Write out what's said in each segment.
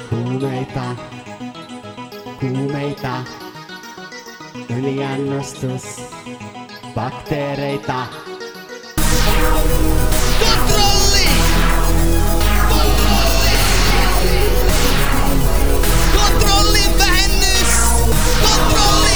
Huumeita, kuumeita, yliannostus, bakteereita. Kontrolli! Kontrolli! Kontrollin vähennys! Kontrolli!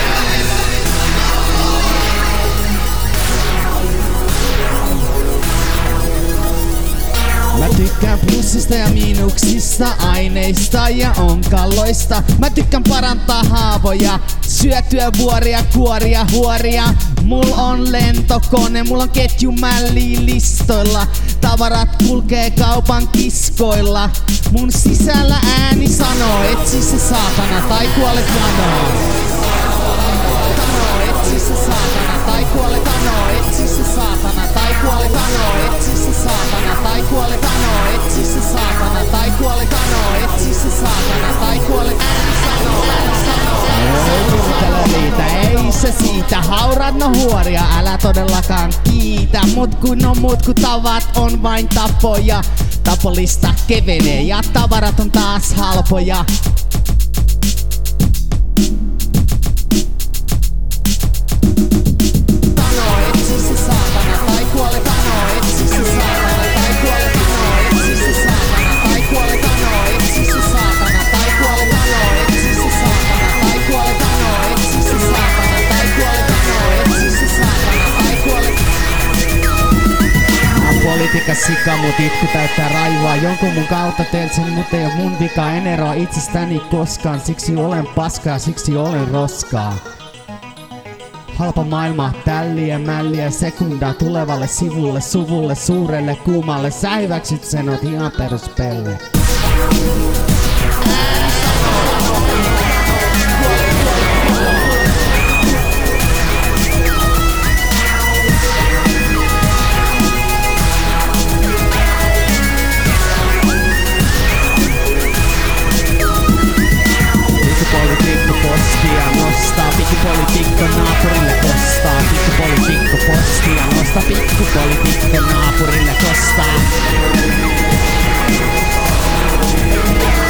Mä tykkään plussista ja miinuksista, aineista ja onkaloista. Mä tykkään parantaa haavoja, syötyä vuoria, kuoria, huoria. Mull on lentokone, mulla on ketjumälli listoilla. Tavarat kulkee kaupan kiskoilla. Mun sisällä ääni sanoo, etsi se saatana tai kuolet janoon. Etsi se saatana tai kuolet janoon. Etsi se saatana tai kuolet janoon. Etsi se saatana tai kuolet janoon. Etsi se saatana tai kuolet janoon. Etsi se saatana tai kuolet janoon. Ei se siitä, hauraat no huoria, älä todellakaan kiitä. Mut kun tavat on vain tapoja. Tapolista kevenee ja tavarat on taas halpoja. Politiikas sika, mut itku täyttää raivoa. Jonkun mun kautta teet sen, mut ei oo mun vika. En eroa itsestäni koskaan, siksi olen paskaa, siksi olen roskaa. Halpa maailma, tälliä, mälliä, sekundaa tulevalle sivulle, suvulle, suurelle, kuumalle. Sä hyväksyt sen, oot ihan peruspelle. Pikkupolitiikko naapurille kostaa. Pikkupolitiikko postia nosta. Pikkupolitiikko naapurille kostaa.